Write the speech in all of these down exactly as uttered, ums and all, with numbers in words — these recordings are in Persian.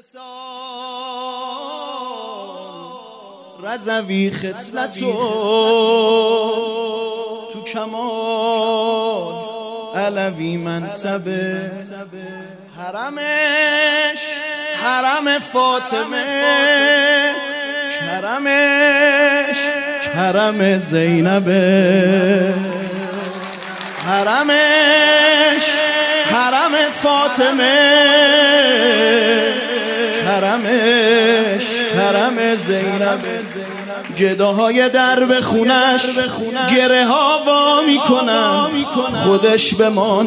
خصال رضوی خصلتو تو کمال علوی منصبه حرمش حرم فاطمه کرمش کرم زینبه حرمش حرم فاطمه کرمش کرم زینبه گداهای در به خونش گره ها وا میکنن خودش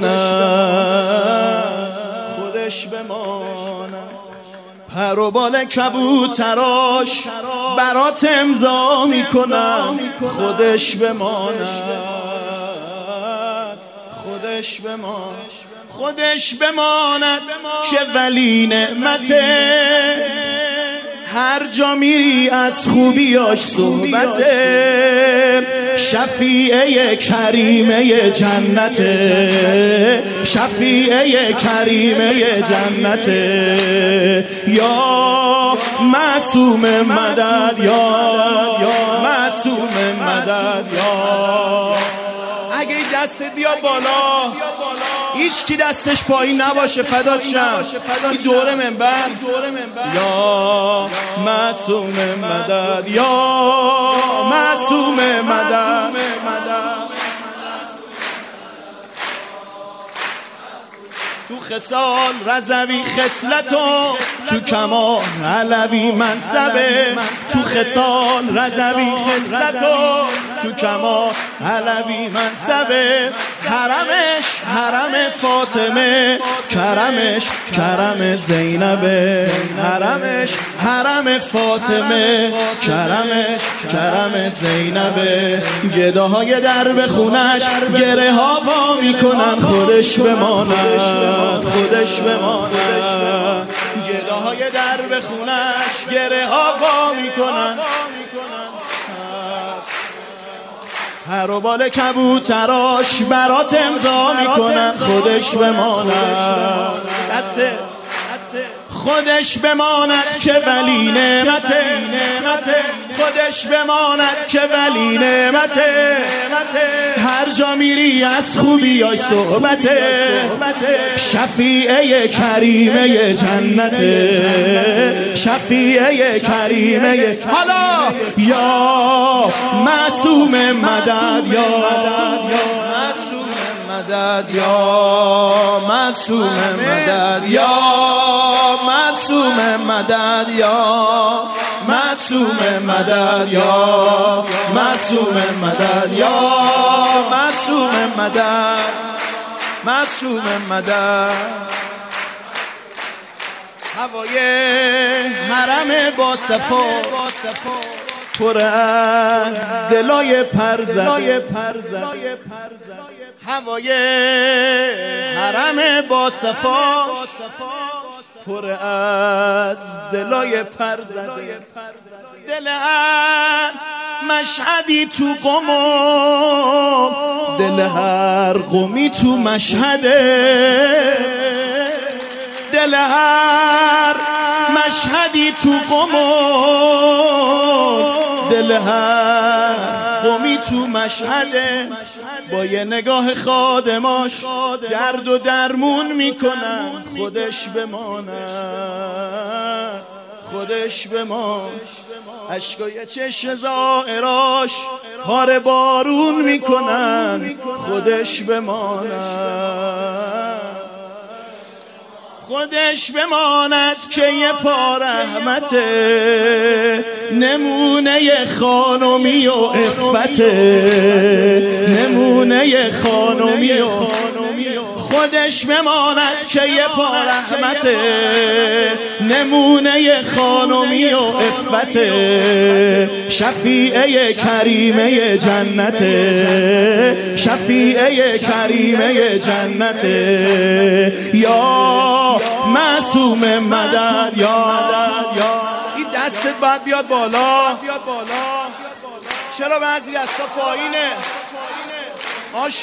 بماند خودش بماند پر و بال کبوتراش برات امضا میکنن خودش بماند خودش بماند خودش بماند که ولی نعمته هر جا میری از خوبیاش صحبته شفیعه کریمه جنته شفیعه کریمه جنته یا معصوم مدد یا معصوم مدد یا اگه دست بیا بالا هیچ کی دستش پایین نباشه فدات شم این دوره منبر یا معصوم مدد یا معصوم مدد تو خصال رضوی خصلتو تو کمال علوی منصبه تو خصال رضوی خصلتو تو کمال علوی منصبه حرمش حرم فاطمه کرمش کرم زینبه حرمش حرم فاطمه کرمش کرم زینبه گداهای در به خونش گره ها وا میکنن خودش بماند خودش بماند گداهای در به خونش گره ها وا میکنن پر و بال کبوتراش برات امضا میکنن خودش بماند دسته خودش بماند که ولی نعمته خودش بماند که ولی نعمته هر جا میری از خوبیاش صحبته شفیعه کریمه جنته شفیعه کریمه حالا یا معصوم مدد یا معصوم مدد یا معصوم مدد یا معصوم مدد یا معصوم مدد یا معصوم مدد یا معصوم مدد معصوم مدد هوای حرم با صفا پر از دلای پرزده هوای حرم با صفا پر از دلای پرزده دل هر مشهدی تو قم دل هر قمی تو مشهده دل هر مشهدی تو قم دل هر قمی تو مشهده با یه نگاه خادماش درد و درمون میکنن خودش بماند خودش بماند عشقای چشم زائراش پاره بارون میکنن خودش بماند خودش بماند که یه پا رحمته نمونه خانمی و عفته نمونه خانمی و خودش بماند که یه پا رحمته نمونه خانمی و عفته شفیعه کریمه جنته شفیعه کریمه جنته یا معصوم مدد یا این دستت باید بیاد بالا چرا بعضی دستا پایینه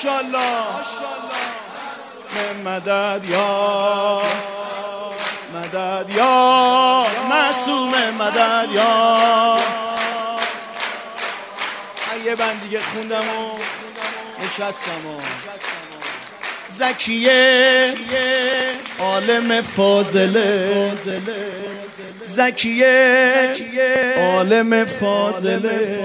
ماشاءالله مدد یا مدد مدد یا معصوم مدد یا. یه بند دیگه خوندم و نشستم و زکیه عالم فاضله، زکیه عالم فاضله،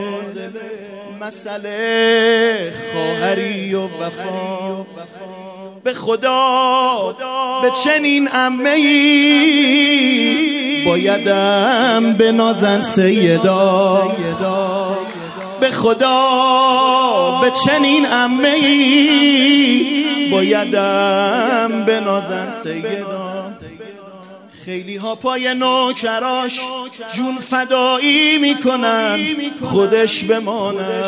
مسئله خواهری و وفا. به خدا به چنین عمه‌ای بایدم بنازن سیدا. به خدا به چنین عمه‌ای بایدم بنازن سیدا. خیلی ها پای نوکراش جون فدایی میکنن، خودش بماند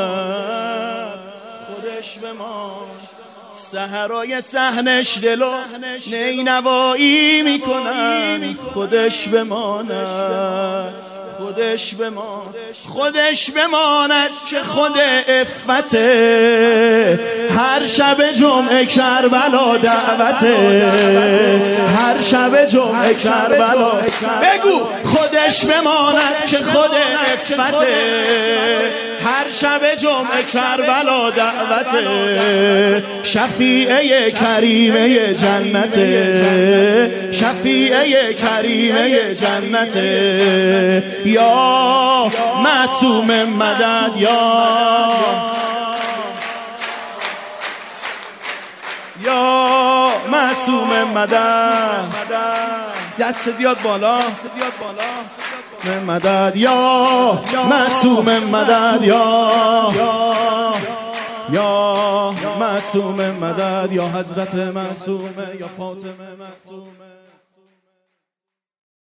خودش بماند. سحرای صحنش دلو نینوایی میکنن، خودش بماند خودش بماند خودش بماند که خود عفته. هر شب جمعه کربلا دعوته، هر شب جمعه کربلا. بگو خودش بماند که خود عفته. هر شب جمعه کربلا دعوته. شفیعه کریمه جنته، شفیعه کریمه جنته. یا معصوم مدد یا یا معصوم مدد. دست بیاد بالا مدد یا معصوم مدد یا یا معصوم مدد یا حضرت معصومه یا فاطمه معصومه.